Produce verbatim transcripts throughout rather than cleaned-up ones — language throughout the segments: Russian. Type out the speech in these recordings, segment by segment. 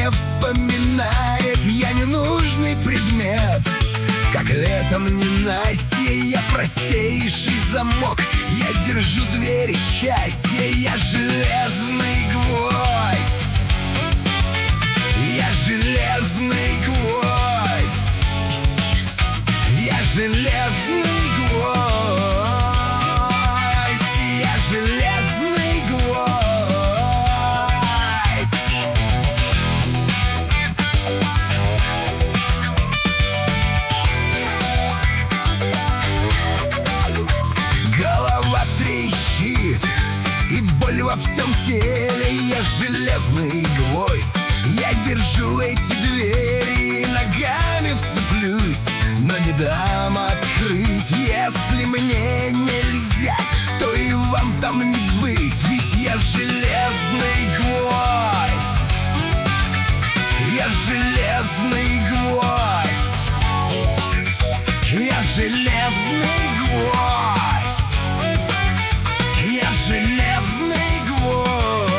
не вспоминает. Я ненужный предмет, как летом ненастье. Я простейший замок, я держу двери счастья. Я железный гвоздь, я железный гвоздь, я железный гвоздь, я железный гвоздь. Голова трещит и боль во всем теле. Я железный гвоздь, я держу эти двери. Ногами вцеплюсь, но не дам открыть. Если мне нельзя, то и вам там не быть. Ведь я железный гвоздь, я железный гвоздь, я железный гвоздь, я железный гвоздь.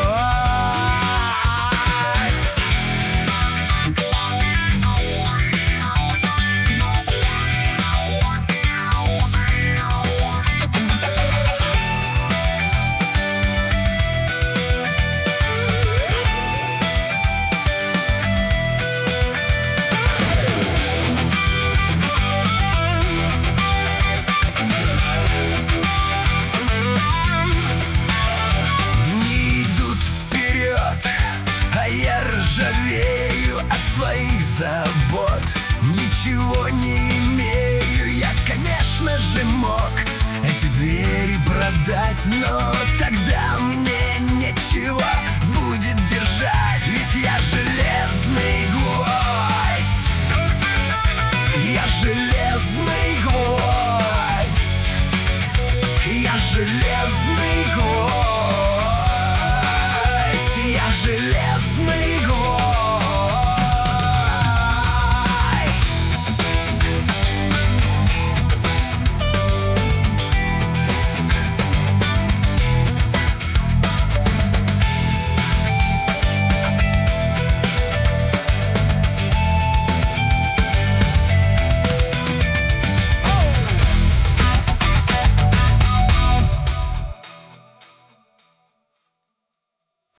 Ржавею от своих забот, ничего не имею. Я, конечно же, мог эти двери продать, но